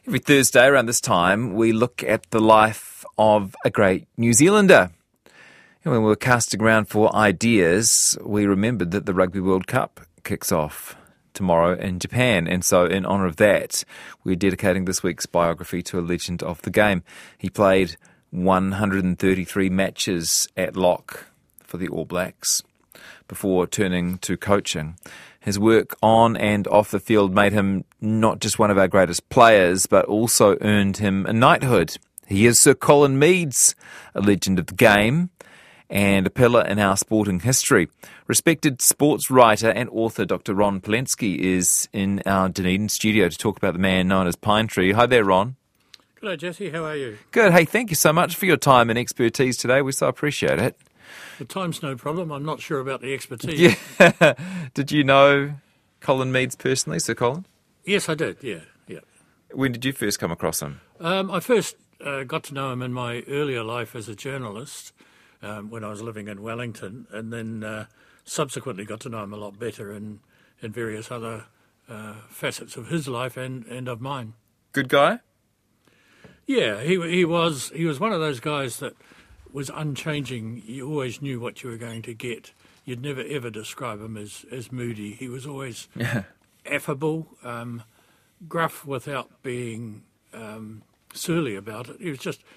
Every Thursday around this time, we look at the life of a great New Zealander. And when we were casting around for ideas, we remembered that the Rugby World Cup kicks off tomorrow in Japan. And so in honour of that, we're dedicating this week's biography to a legend of the game. He played 133 matches at lock for the All Blacks before turning to coaching. His work on and off the field made him not just one of our greatest players, but also earned him a knighthood. He is Sir Colin Meads, a legend of the game and a pillar in our sporting history. Respected sports writer and author Dr. Ron Polensky is in our Dunedin studio to talk about the man known as Pine Tree. Hi there, Ron. Hello, Jesse. How are you? Good. Hey, thank you so much for your time and expertise today. We so appreciate it. The time's no problem. I'm not sure about the expertise. Yeah. Did you know Colin Meads personally, Sir Colin? Yes, I did. Yeah. When did you first come across him? I first got to know him in my earlier life as a journalist when I was living in Wellington, and then subsequently got to know him a lot better in various other facets of his life and of mine. Good guy? Yeah, he was one of those guys that was unchanging. You always knew what you were going to get. You'd never ever describe him as moody. He was always affable, gruff without being surly about it. He was just,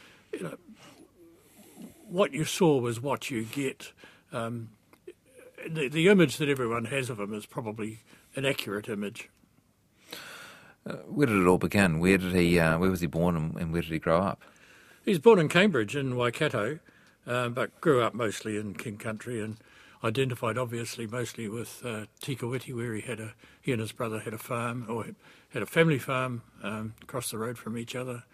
what you saw was what you get. The image that everyone has of him is probably an accurate image. Where did it all begin? Where was he born and where did he grow up? He was born in Cambridge in Waikato, but grew up mostly in King Country and identified obviously mostly with Tikawiti, where he and his brother had a farm, or had a family farm across the road from each other.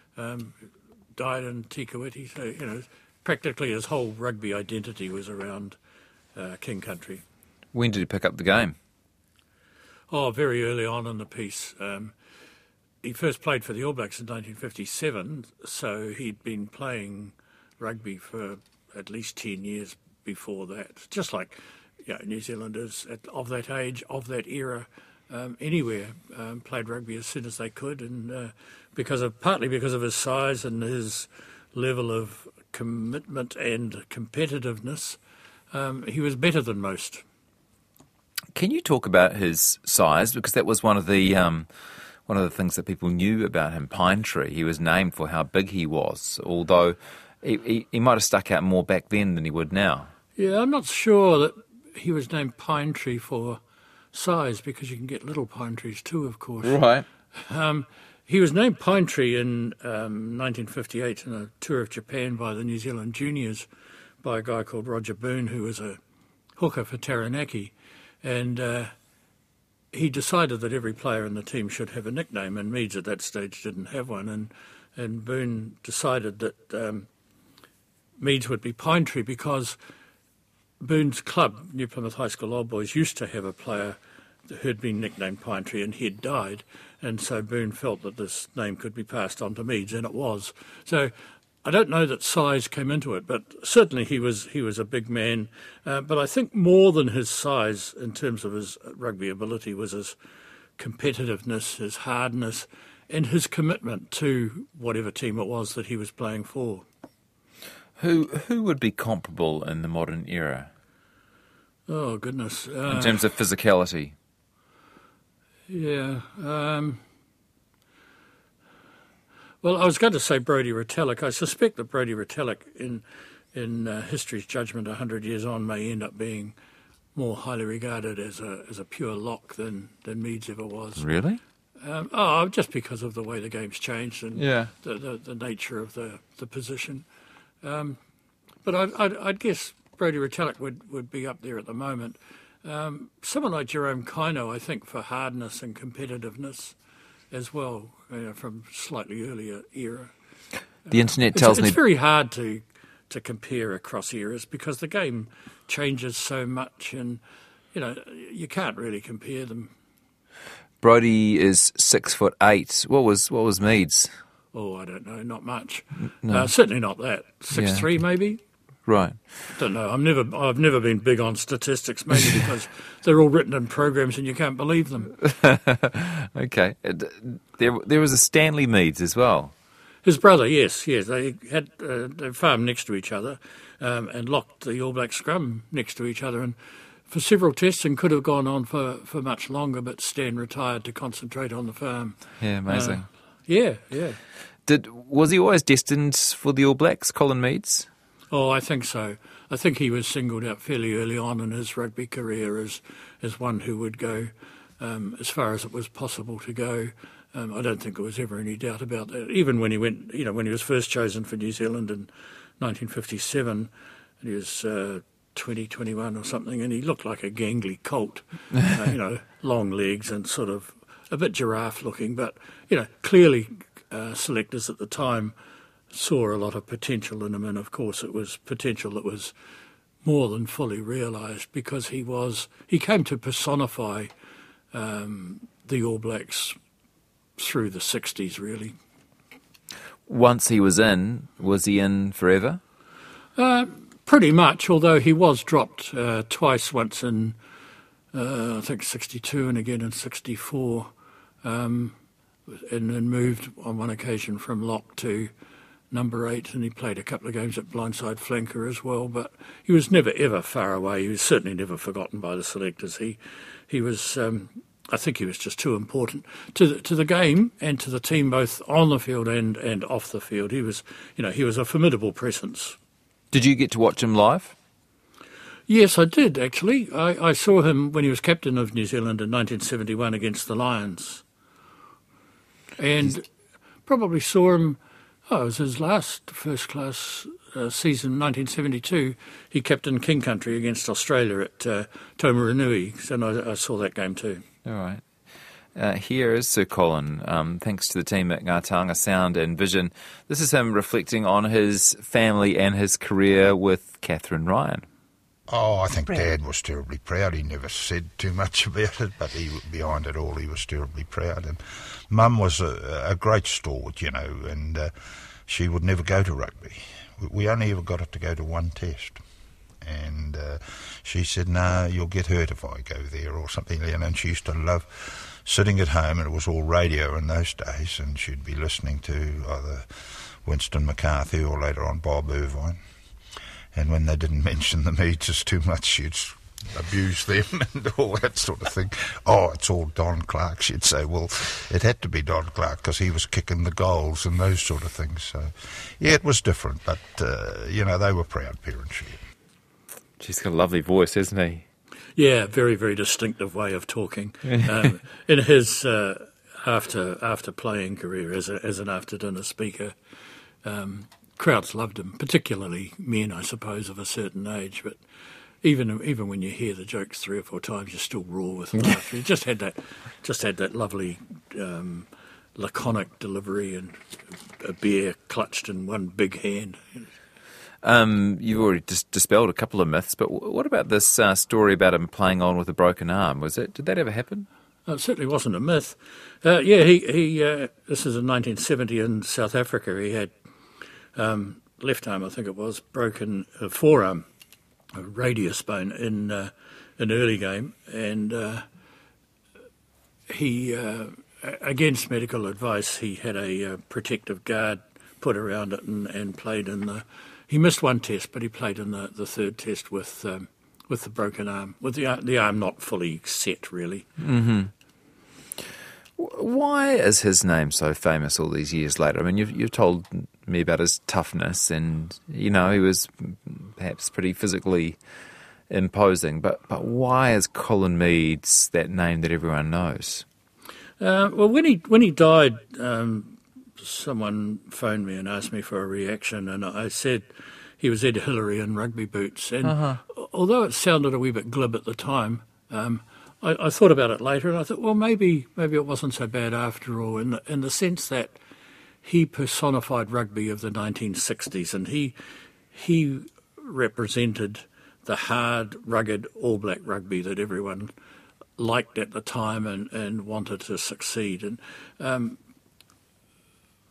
Died in Tikawiti, so practically his whole rugby identity was around King Country. When did he pick up the game? Oh, very early on in the piece. He first played for the All Blacks in 1957, so he'd been playing rugby for at least 10 years before that. Just like New Zealanders of that age, of that era, anywhere, played rugby as soon as they could, and partly because of his size and his level of commitment and competitiveness, he was better than most. Can you talk about his size? Because that was one of the things that people knew about him, Pine Tree. He was named for how big he was, although he might have stuck out more back then than he would now. Yeah, I'm not sure that he was named Pine Tree for size, because you can get little pine trees too, of course. Right. He was named Pine Tree in 1958 in a tour of Japan by the New Zealand juniors by a guy called Roger Boone, who was a hooker for Taranaki. And he decided that every player in the team should have a nickname, and Meads at that stage didn't have one. And Boone decided that Meads would be Pine Tree because Boone's club, New Plymouth High School Old Boys, used to have a player who had been nicknamed Pine Tree, and he had died. And so Boone felt that this name could be passed on to Meads, and it was. So I don't know that size came into it, but certainly he was a big man. But I think more than his size in terms of his rugby ability was his competitiveness, his hardness, and his commitment to whatever team it was that he was playing for. Who would be comparable in the modern era? Oh, goodness. In terms of physicality? Yeah. Well, I was going to say Brodie Retallick. I suspect that Brodie Retallick, in history's judgment 100 years on, may end up being more highly regarded as a pure lock than Meads ever was. Really? Just because of the way the game's changed and the nature of the position. But I'd guess Brodie Retallick would be up there at the moment. Someone like Jerome Kaino, I think, for hardness and competitiveness as well, from slightly earlier era. The internet tells me it's very hard to compare across eras because the game changes so much, and you can't really compare them. Brodie is 6'8". What was Meads? Oh, I don't know, not much. No. Certainly not that. 6'3", maybe. Right. Don't know. I've never been big on statistics, mainly because they're all written in programs and you can't believe them. Okay. There was a Stanley Meads as well. His brother, yes. They had they farmed next to each other and locked the All Black scrum next to each other, and for several tests, and could have gone on for much longer, but Stan retired to concentrate on the farm. Yeah, amazing. Yeah. Was he always destined for the All Blacks, Colin Meads? Oh, I think so. I think he was singled out fairly early on in his rugby career as one who would go as far as it was possible to go. I don't think there was ever any doubt about that. Even when he went, when he was first chosen for New Zealand in 1957, and he was 21 or something, and he looked like a gangly colt, long legs and sort of a bit giraffe-looking, but clearly selectors at the time saw a lot of potential in him, and of course it was potential that was more than fully realised, because he came to personify the All Blacks through the 60s, really. Once he was he in forever? Pretty much, although he was dropped twice, once in I think 62 and again in 64, and then moved on one occasion from lock to number 8, and he played a couple of games at blindside flanker as well, but he was never ever far away. He was certainly never forgotten by the selectors. He was I think he was just too important to the game and to the team, both on the field and off the field. He was a formidable presence. Did you get to watch him live? Yes, I did, actually. I saw him when he was captain of New Zealand in 1971 against the Lions, and probably saw him. It was his last first-class season, 1972. He captained King Country against Australia at Taumarunui, and I saw that game too. All right. Here is Sir Colin, thanks to the team at Ngātaonga Sound and Vision. This is him reflecting on his family and his career with Catherine Ryan. Oh, I think Dad was terribly proud. He never said too much about it, but behind it all, he was terribly proud. And Mum was a great stalwart, and she would never go to rugby. We only ever got her to go to one test. And she said, "No, you'll get hurt if I go there," or something. And she used to love sitting at home, and it was all radio in those days, and she'd be listening to either Winston McCarthy or later on Bob Irvine. And when they didn't mention the Meadses too much, she'd abuse them and all that sort of thing. "Oh, it's all Don Clark," she'd say. Well, it had to be Don Clark because he was kicking the goals and those sort of things. So, yeah, it was different, but, they were proud parents. She's got a lovely voice, hasn't he? Yeah, very, very distinctive way of talking. In his after playing career as an after-dinner speaker, crowds loved him, particularly men, I suppose, of a certain age. But even when you hear the jokes 3 or 4 times, you still roar with laughter. He just had that lovely laconic delivery, and a beer clutched in one big hand. You've already dispelled a couple of myths, but what about this story about him playing on with a broken arm? Did that ever happen? It certainly wasn't a myth. He this is in 1970 in South Africa. He had left arm, I think it was, broken forearm, a radius bone in an early game, and he, against medical advice, he had a protective guard put around it and played in the. He missed one test, but he played in the third test with the broken arm, with the arm not fully set, really. Mm-hmm. Why is his name so famous all these years later? I mean, you've told me about his toughness, and he was perhaps pretty physically imposing. But why is Colin Meads that name that everyone knows? Well, when he died. Someone phoned me and asked me for a reaction, and I said he was Ed Hillary in rugby boots. And although it sounded a wee bit glib at the time, I thought about it later, and I thought, well, maybe it wasn't so bad after all, in the sense that he personified rugby of the 1960s, and he represented the hard, rugged All Black rugby that everyone liked at the time and wanted to succeed. And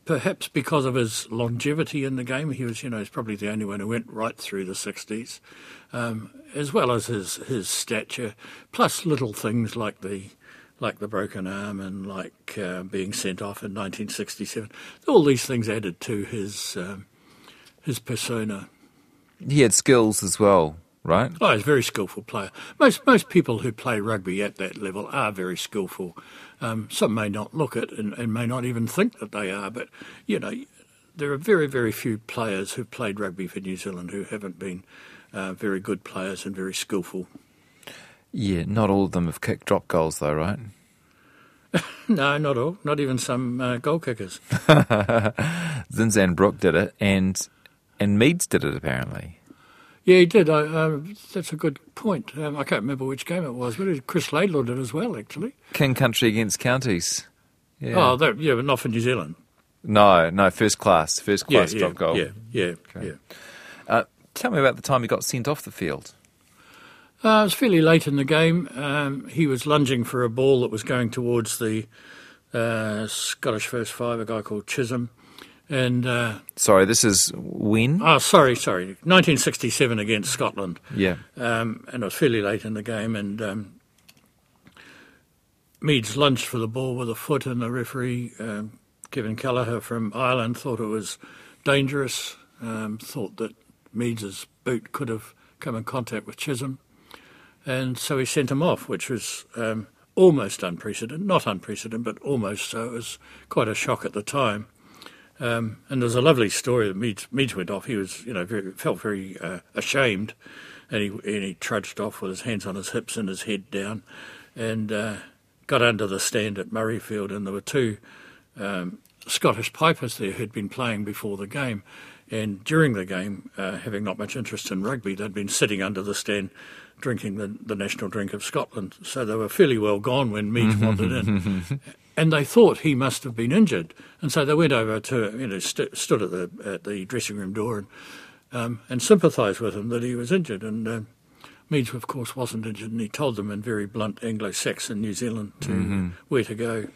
perhaps because of his longevity in the game. He was, he's probably the only one who went right through the 60s, as well as his stature, plus little things like the broken arm and like being sent off in 1967. All these things added to his persona. He had skills as well, right? Oh, he's a very skillful player. Most people who play rugby at that level are very skillful. Some may not look it and may not even think that they are, but, there are very, very few players who've played rugby for New Zealand who haven't been very good players and very skillful. Yeah, not all of them have kicked drop goals though, right? No, not all. Not even some goal kickers. Zinzan Brooke did it, and Meads did it apparently. Yeah, he did. That's a good point. I can't remember which game it was, but Chris Laidlaw did as well, actually. King Country against Counties. Yeah. Oh, but not for New Zealand. No, first class drop goal. Yeah. Tell me about the time he got sent off the field. It was fairly late in the game. He was lunging for a ball that was going towards the Scottish first five, a guy called Chisholm. And sorry, this is when? Oh, sorry, 1967 against Scotland. Yeah. And it was fairly late in the game, and Meads lunged for the ball with a foot, and the referee, Kevin Kelleher from Ireland, thought it was dangerous, thought that Meads' boot could have come in contact with Chisholm, and so he sent him off, which was almost unprecedented, not unprecedented, but almost so. It was quite a shock at the time. And there's a lovely story that Meads went off. He was, felt very ashamed, and he trudged off with his hands on his hips and his head down, and got under the stand at Murrayfield, and there were two Scottish pipers there who'd been playing before the game, and during the game, having not much interest in rugby, they'd been sitting under the stand drinking the national drink of Scotland, so they were fairly well gone when Meads wandered in. And they thought he must have been injured, and so they went over to stood at the dressing room door and sympathised with him that he was injured. And Meads, of course, wasn't injured, and he told them in very blunt Anglo-Saxon New Zealand where to go.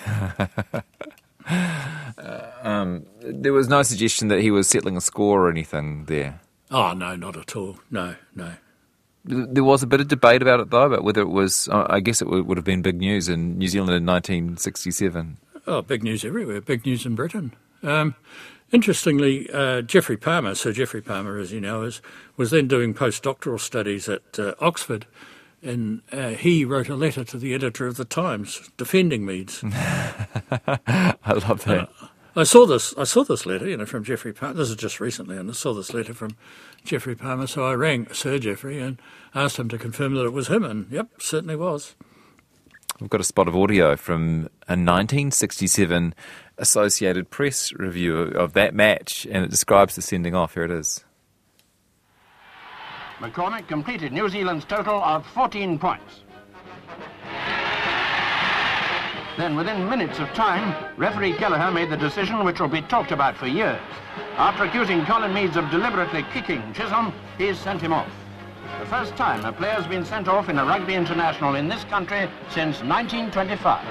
There was no suggestion that he was settling a score or anything there. Oh no, not at all. No. There was a bit of debate about it, though, about whether it was, I guess it would have been big news in New Zealand in 1967. Oh, big news everywhere. Big news in Britain. Interestingly, Sir Geoffrey Palmer, as you know, was then doing postdoctoral studies at Oxford, and he wrote a letter to the editor of the Times defending Meads. I love that. I saw this letter, from Geoffrey Palmer. This is just recently, and I saw this letter from Geoffrey Palmer. So I rang Sir Geoffrey and asked him to confirm that it was him, and yep, certainly was. We've got a spot of audio from a 1967 Associated Press review of that match, and it describes the sending off. Here it is. McCormick completed New Zealand's total of 14 points. Then, within minutes of time, referee Kelleher made the decision which will be talked about for years. After accusing Colin Meads of deliberately kicking Chisholm, he sent him off. The first time a player's been sent off in a rugby international in this country since 1925.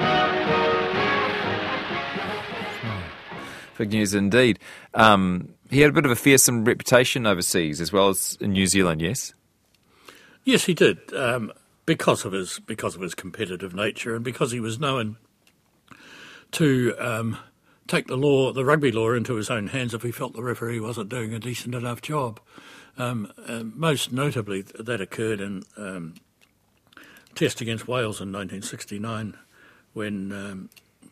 Big news indeed. He had a bit of a fearsome reputation overseas as well as in New Zealand, yes? Yes, he did. Because of his competitive nature, and because he was known to take the rugby law into his own hands if he felt the referee wasn't doing a decent enough job. Most notably, that occurred in Test against Wales in 1969, when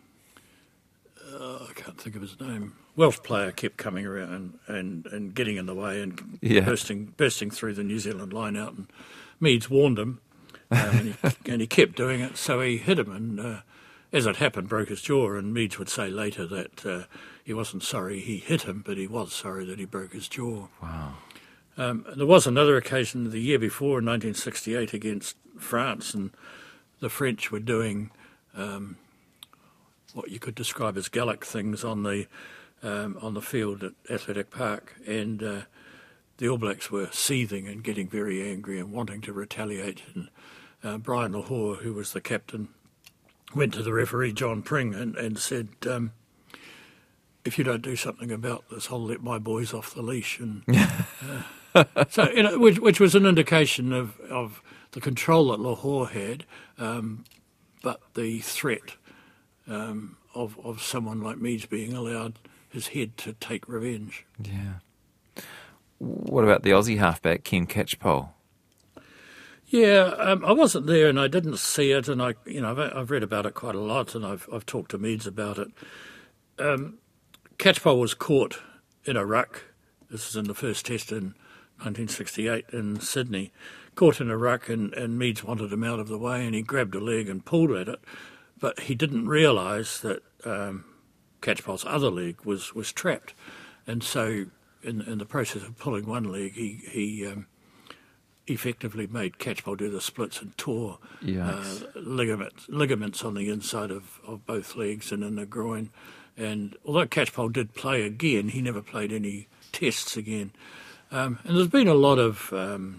I can't think of his name. Welsh player kept coming around and getting in the way and bursting through the New Zealand line out, and Meads warned him. And he kept doing it, so he hit him, and as it happened, broke his jaw. And Meads would say later that he wasn't sorry he hit him, but he was sorry that he broke his jaw. Wow. There was another occasion the year before, in 1968, against France, and the French were doing what you could describe as Gallic things on the field at Athletic Park, and the All Blacks were seething and getting very angry and wanting to retaliate. And Brian Lahore, who was the captain, went to the referee, John Pring, and said, if you don't do something about this, I'll let my boys off the leash. And so, which was an indication of the control that Lahore had, but the threat of someone like Meads being allowed his head to take revenge. Yeah. What about the Aussie halfback, Ken Catchpole? Yeah, I wasn't there and I didn't see it, and I've read about it quite a lot, and I've talked to Meads about it. Catchpole was caught in a ruck. This is in the first test in 1968 in Sydney. Caught in a ruck, and Meads wanted him out of the way, and he grabbed a leg and pulled at it, but he didn't realise that Catchpole's other leg was trapped, and so in the process of pulling one leg, he effectively made Catchpole do the splits and tore ligaments on the inside of both legs and in the groin. And although Catchpole did play again, he never played any tests again. And there's been a lot of,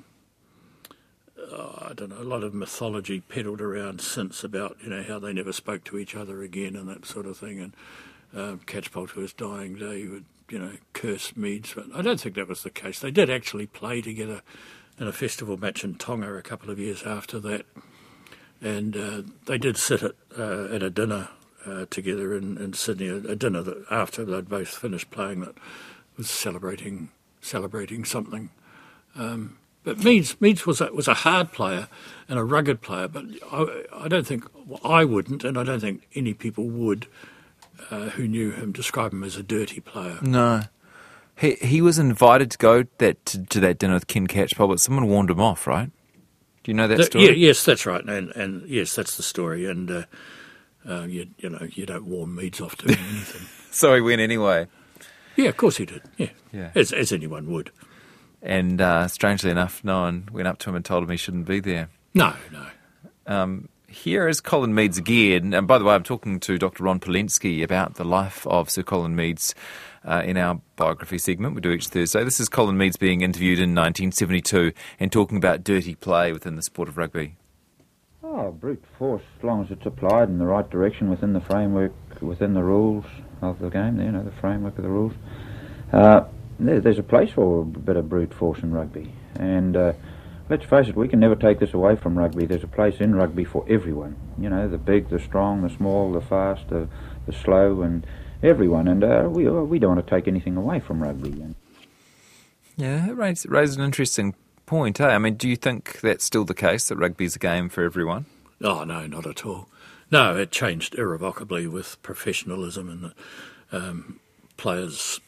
a lot of mythology peddled around since about, how they never spoke to each other again and that sort of thing. And Catchpole to his dying day would, curse Meads. But I don't think that was the case. They did actually play together in a festival match in Tonga a couple of years after that. And they did sit at a dinner together in Sydney, a dinner that after they'd both finished playing that was celebrating something. But Meads was a hard player and a rugged player, but I don't think I wouldn't, and I don't think any people would who knew him describe him as a dirty player. No. He was invited to go to that dinner with Ken Catchpole, but someone warned him off, right? Do you know that story? Yeah, yes, that's right, and yes, that's the story. And you don't warn Meads off doing anything. So he went anyway. Yeah, of course he did. Yeah. As anyone would. And strangely enough, no one went up to him and told him he shouldn't be there. No. Here is Colin Meads again. And by the way, I'm talking to Dr. Ron Polensky about the life of Sir Colin Meads in our biography segment we do each Thursday. This is Colin Meads being interviewed in 1972 and talking about dirty play within the sport of rugby. Oh, brute force, as long as it's applied in the right direction within the framework, within the rules of the game, the framework of the rules. There's a place for a bit of brute force in rugby. And let's face it, we can never take this away from rugby. There's a place in rugby for everyone. The big, the strong, the small, the fast, the slow, and everyone. And we don't want to take anything away from rugby. Yeah, it raises an interesting point, eh? I mean, do you think that's still the case, that rugby's a game for everyone? Oh, no, not at all. No, it changed irrevocably with professionalism and players...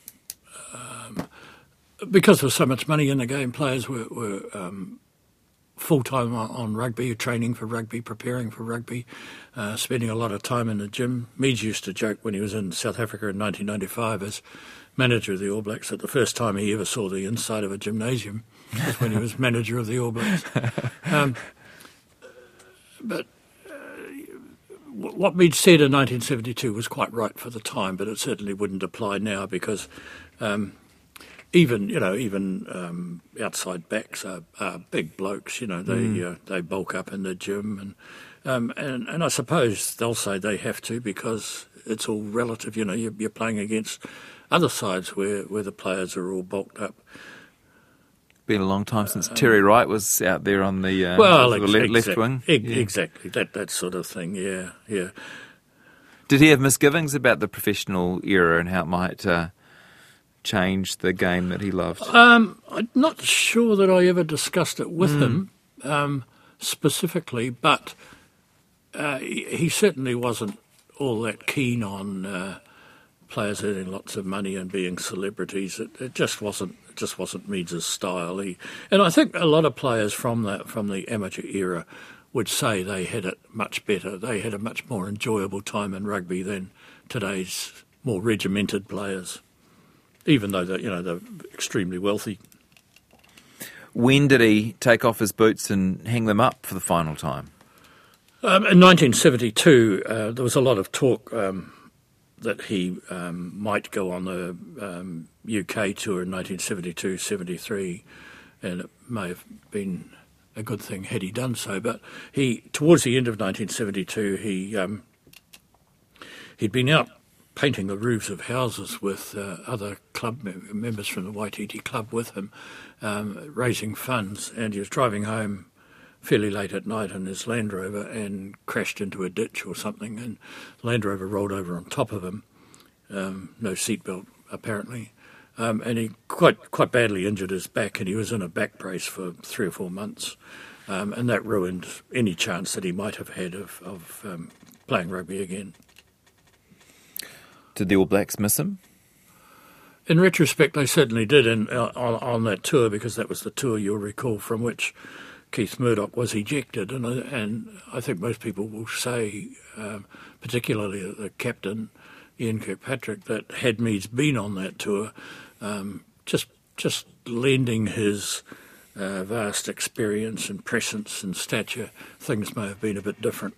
because there was so much money in the game, players were full-time on rugby, training for rugby, preparing for rugby, spending a lot of time in the gym. Meads used to joke when he was in South Africa in 1995 as manager of the All Blacks that the first time he ever saw the inside of a gymnasium was when he was manager of the All Blacks. But what Meads said in 1972 was quite right for the time, but it certainly wouldn't apply now because even outside backs are big blokes. They bulk up in the gym, and I suppose they'll say they have to because it's all relative. You're playing against other sides where the players are all bulked up. Been a long time since Terry Wright was out there on the left wing. Exactly, that sort of thing. Yeah. Did he have misgivings about the professional era and how it might change the game that he loved? I'm not sure that I ever discussed it with him specifically, but he certainly wasn't all that keen on players earning lots of money and being celebrities. It just wasn't Meads' style. And I think a lot of players from the amateur era would say they had it much better. They had a much more enjoyable time in rugby than today's more regimented players, even though they're extremely wealthy. When did he take off his boots and hang them up for the final time? In 1972, there was a lot of talk that he might go on the UK tour in 1972-73, and it may have been a good thing had he done so. But towards the end of 1972, he'd been out painting the roofs of houses with other club members from the Waititi Club with him, raising funds, and he was driving home fairly late at night in his Land Rover and crashed into a ditch or something, and the Land Rover rolled over on top of him, no seatbelt apparently, and he quite badly injured his back, and he was in a back brace for 3 or 4 months, and that ruined any chance that he might have had of playing rugby again. Did the All Blacks miss him? In retrospect, they certainly did on that tour, because that was the tour, you'll recall, from which Keith Murdoch was ejected. And I think most people will say, particularly the captain, Ian Kirkpatrick, that had Meads been on that tour, just lending his vast experience and presence and stature, things may have been a bit different.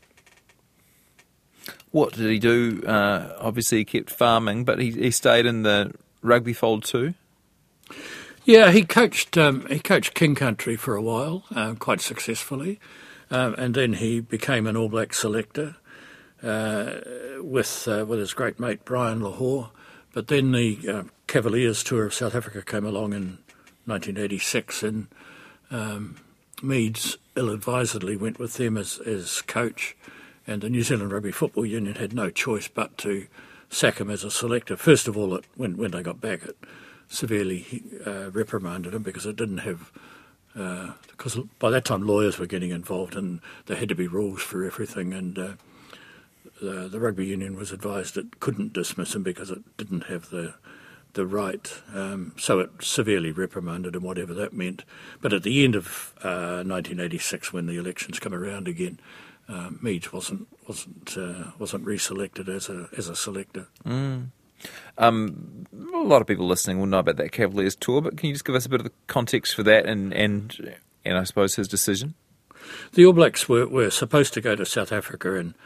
What did he do? Obviously he kept farming, but he stayed in the rugby fold too? Yeah, he coached King Country for a while, quite successfully, and then he became an All Black selector with his great mate Brian Lahore. But then the Cavaliers tour of South Africa came along in 1986, and Meads ill-advisedly went with them as coach, and the New Zealand Rugby Football Union had no choice but to sack him as a selector. First of all, when they got back, it severely reprimanded him, because it didn't have... because by that time lawyers were getting involved and there had to be rules for everything, and the rugby union was advised it couldn't dismiss him because it didn't have the right. So it severely reprimanded him, whatever that meant. But at the end of 1986, when the elections come around again, Meads wasn't reselected as a selector. A lot of people listening will know about that Cavaliers tour, but can you just give us a bit of the context for that and I suppose his decision? The All Blacks were supposed to go to South Africa in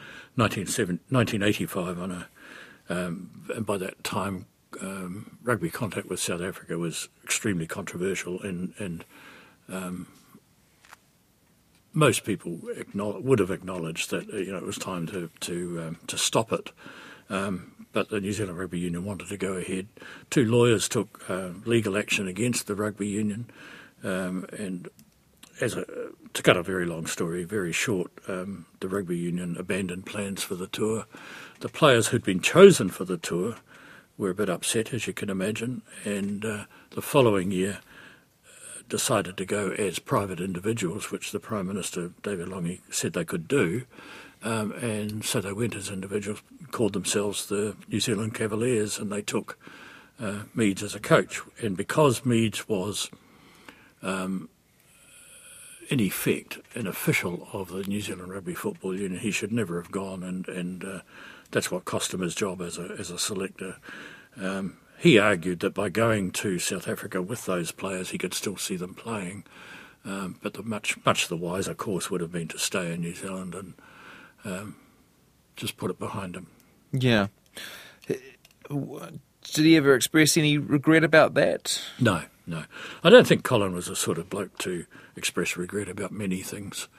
1985 and by that time rugby contact with South Africa was extremely controversial, and most people would have acknowledged that it was time to stop it. But the New Zealand Rugby Union wanted to go ahead. 2 lawyers took legal action against the rugby union, and to cut a very long story very short, the rugby union abandoned plans for the tour. The players who'd been chosen for the tour were a bit upset, as you can imagine, and the following year decided to go as private individuals, which the Prime Minister, David Lange, said they could do. And so they went as individuals, called themselves the New Zealand Cavaliers, and they took Meads as a coach. And because Meads was, in effect, an official of the New Zealand Rugby Football Union, he should never have gone, and that's what cost him his job as a selector. He argued that by going to South Africa with those players, he could still see them playing. But the much the wiser course would have been to stay in New Zealand and just put it behind him. Yeah. Did he ever express any regret about that? No. I don't think Colin was the sort of bloke to express regret about many things.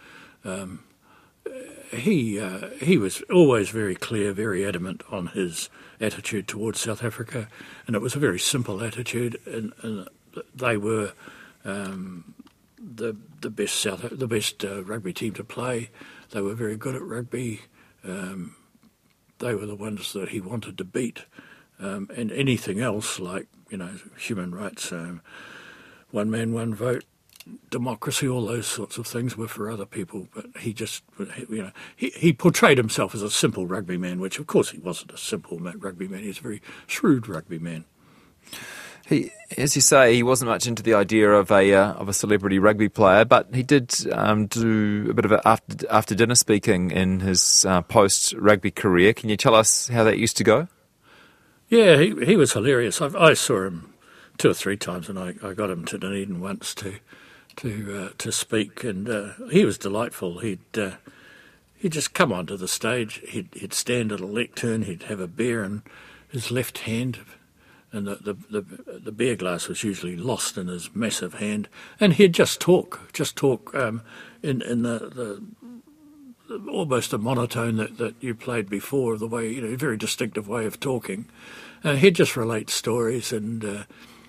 He was always very clear, very adamant on his attitude towards South Africa, and it was a very simple attitude. And they were the best rugby team to play. They were very good at rugby. They were the ones that he wanted to beat, and anything else like human rights, one man, one vote, democracy, all those sorts of things were for other people. But he just, he portrayed himself as a simple rugby man, which of course he wasn't a simple rugby man. He was a very shrewd rugby man. He, as you say, he wasn't much into the idea of a celebrity rugby player, but he did do a bit of after dinner speaking in his post rugby career. Can you tell us how that used to go? Yeah, he was hilarious. I saw him 2 or 3 times, and I got him to Dunedin once to speak, and he was delightful. He'd just come onto the stage. He'd stand at a lectern. He'd have a beer in his left hand, and the beer glass was usually lost in his massive hand, and he'd just talk in the almost a monotone that you played before, the way, a very distinctive way of talking. He'd just relate stories and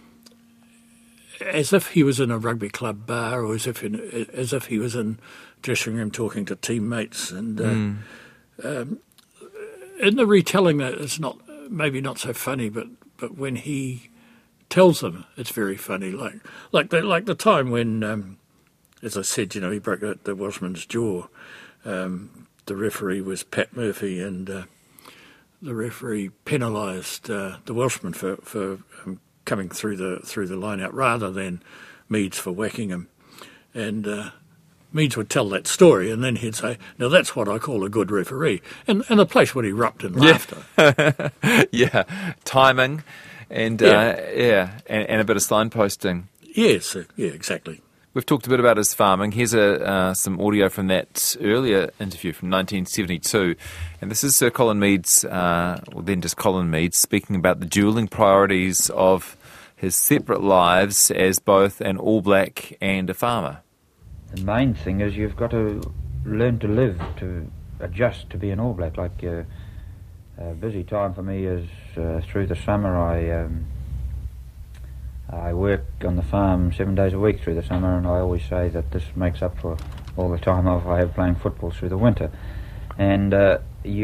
as if he was in a rugby club bar, or as if he was in dressing room talking to teammates. And in the retelling, that it's maybe not so funny, but when he tells them, it's very funny. Like the time when, as I said, he broke the Welshman's jaw. The referee was Pat Murphy, and the referee penalised the Welshman for coming through the line out rather than Meads for whacking him. And Meads would tell that story, and then he'd say, "Now that's what I call a good referee," and the place would erupt in laughter. Yeah, timing, and and a bit of signposting. Yes, exactly. We've talked a bit about his farming. Here's some audio from that earlier interview from 1972. And this is Sir Colin Meads, then just Colin Meads, speaking about the dualling priorities of his separate lives as both an All Black and a farmer. The main thing is you've got to learn to live, to adjust to be an All Black. Like a busy time for me is through the summer. I work on the farm 7 days a week through the summer, and I always say that this makes up for all the time off I have playing football through the winter. And I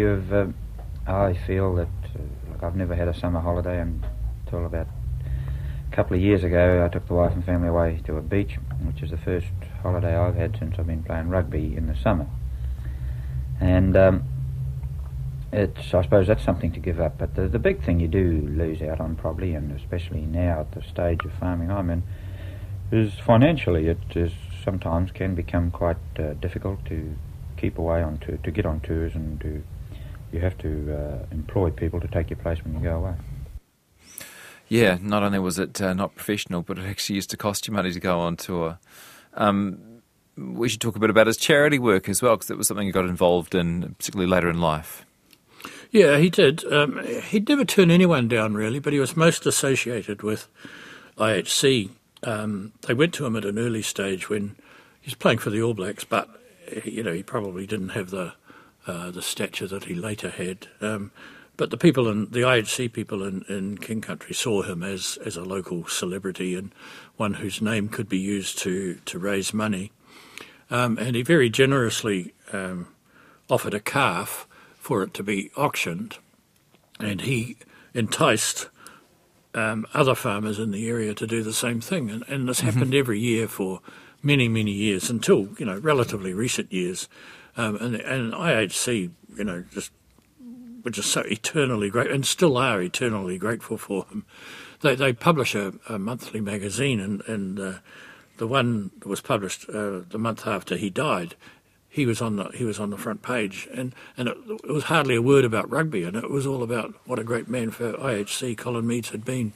feel that I've never had a summer holiday until about a couple of years ago. I took the wife and family away to a beach, which is the first holiday I've had since I've been playing rugby in the summer. And I suppose that's something to give up, but the big thing you do lose out on probably, and especially now at the stage of farming I'm in, is financially. It is sometimes can become quite difficult to keep away to get on tours, and you have to employ people to take your place when you go away. Yeah, not only was it not professional, but it actually used to cost you money to go on tour. We should talk a bit about his charity work as well, because it was something he got involved in, particularly later in life. Yeah, he did. He'd never turn anyone down, really, but he was most associated with IHC. They went to him at an early stage when he was playing for the All Blacks, but he probably didn't have the stature that he later had. But the IHC people in King Country saw him as a local celebrity and one whose name could be used to raise money. And he very generously offered a calf for it to be auctioned, and he enticed other farmers in the area to do the same thing. And this happened every year for many, many years until, relatively recent years. And IHC, were just so eternally great, and still are eternally grateful for him. They publish a monthly magazine, and the one that was published the month after he died, he was on the front page, and it was hardly a word about rugby, and it was all about what a great man for IHC Colin Meads had been.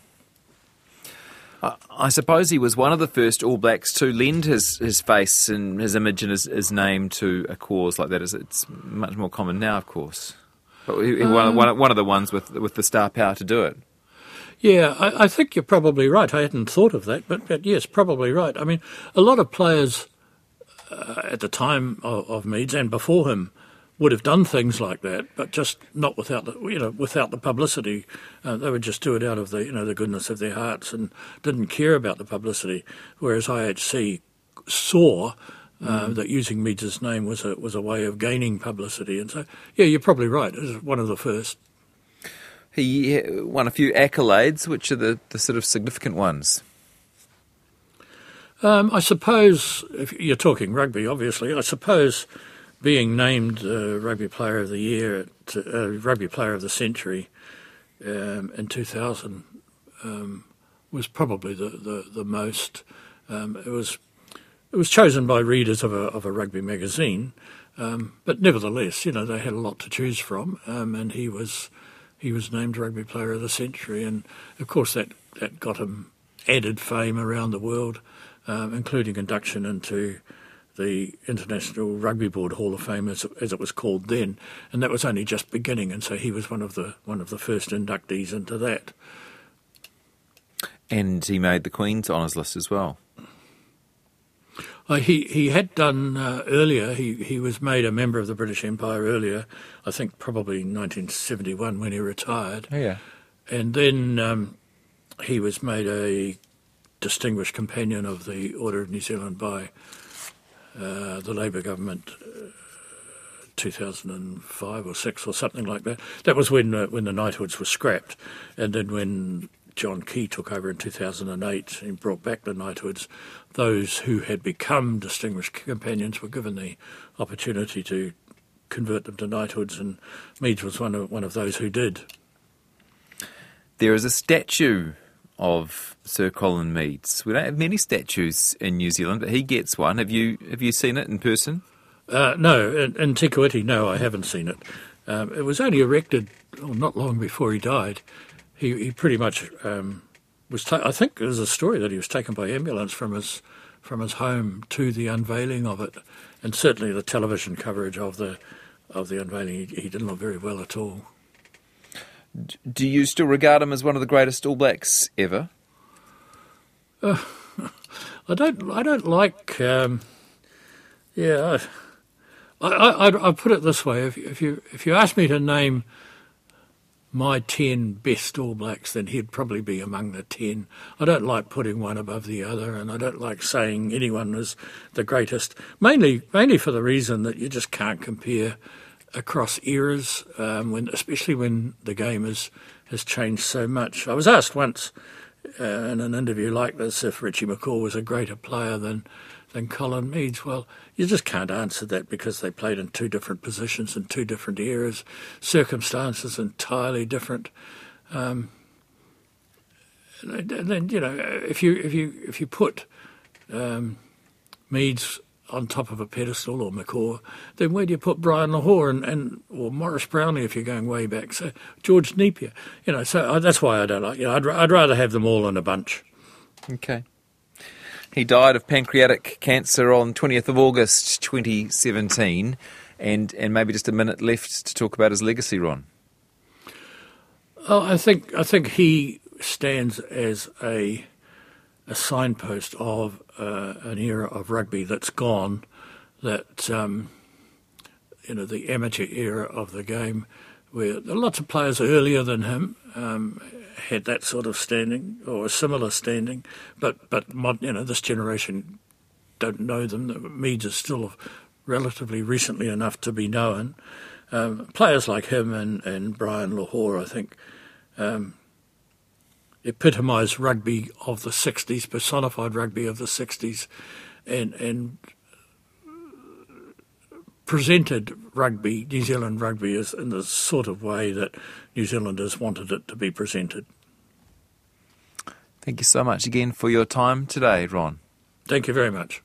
I suppose he was one of the first All Blacks to lend his face and his image and his name to a cause like that. It's much more common now, of course. But one of the ones with the star power to do it. Yeah, I think you're probably right. I hadn't thought of that, but yes, probably right. I mean, a lot of players at the time of Meads and before him would have done things like that, but just not without the publicity. They would just do it out of the goodness of their hearts and didn't care about the publicity. Whereas IHC saw that using Meads' name was a way of gaining publicity, and so yeah, you're probably right. It was one of the first. He won a few accolades, which are the sort of significant ones. I suppose, if you're talking rugby, obviously, I suppose being named Rugby Player of the Year, Rugby Player of the Century in 2000 was probably the most. It was chosen by readers of a rugby magazine, but nevertheless, they had a lot to choose from, and he was named Rugby Player of the Century, and of course that got him added fame around the world. Including induction into the International Rugby Board Hall of Fame, as it was called then, and that was only just beginning, and so he was one of the first inductees into that. And he made the Queen's Honours List as well. He had done earlier. He was made a member of the British Empire earlier, I think probably in 1971 when he retired. Oh, yeah. And then he was made a Distinguished Companion of the Order of New Zealand by the Labour government, 2005 or 6 or something like that. That was when the knighthoods were scrapped, and then when John Key took over in 2008 and brought back the knighthoods, those who had become Distinguished Companions were given the opportunity to convert them to knighthoods, and Meads was one of those who did. There is a statue of Sir Colin Meads. We don't have many statues in New Zealand, but he gets one. Have you seen it in person? No, in Te Kuiti, no, I haven't seen it. It was only erected not long before he died. He pretty much was. I think there's a story that he was taken by ambulance from his home to the unveiling of it, and certainly the television coverage of the unveiling. He didn't look very well at all. Do you still regard him as one of the greatest All Blacks ever? I don't like. I put it this way: if you ask me to name my 10 best All Blacks, then he'd probably be among the 10. I don't like putting one above the other, and I don't like saying anyone was the greatest. Mainly for the reason that you just can't compare across eras, especially when the game has changed so much. I was asked once in an interview like this if Richie McCaw was a greater player than Colin Meads. Well, you just can't answer that because they played in two different positions in two different eras, circumstances entirely different. And then if you put Meads on top of a pedestal, or McCaw, then where do you put Brian Lahore or Morris Brownlee if you're going way back? So George Napier, So that's why I don't like. I'd rather have them all in a bunch. Okay. He died of pancreatic cancer on 20th of August 2017, and maybe just a minute left to talk about his legacy, Ron. Oh, I think he stands as a signpost of an era of rugby that's gone, that the amateur era of the game, where lots of players earlier than him had that sort of standing or a similar standing, but this generation don't know them. Meads is still relatively recently enough to be known. Players like him and Brian Lahore, I think, epitomised rugby of the 60s, personified rugby of the 60s, and presented rugby, New Zealand rugby, as in the sort of way that New Zealanders wanted it to be presented. Thank you so much again for your time today, Ron. Thank you very much.